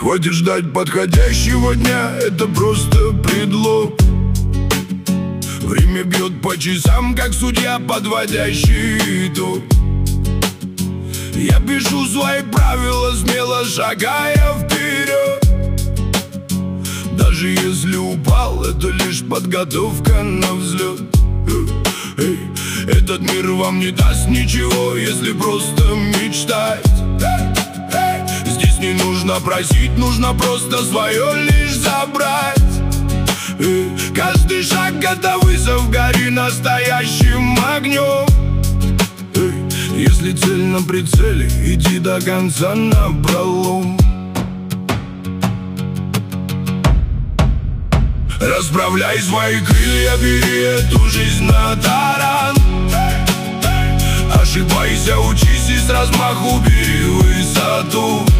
Хватит ждать подходящего дня, это просто предлог. Время бьет по часам, как судья, подводящий итог. Я пишу свои правила, смело шагая вперед. Даже если упал, это лишь подготовка на взлет. Этот мир вам не даст ничего, если просто мечтать. Здесь не нужно просить, нужно просто свое лишь забрать. Каждый шаг — это вызов, гори настоящим огнем. Если цель на прицеле, иди до конца напролом. Расправляй свои крылья, бери эту жизнь на таран. Ошибайся, учись и с размаху бери высоту.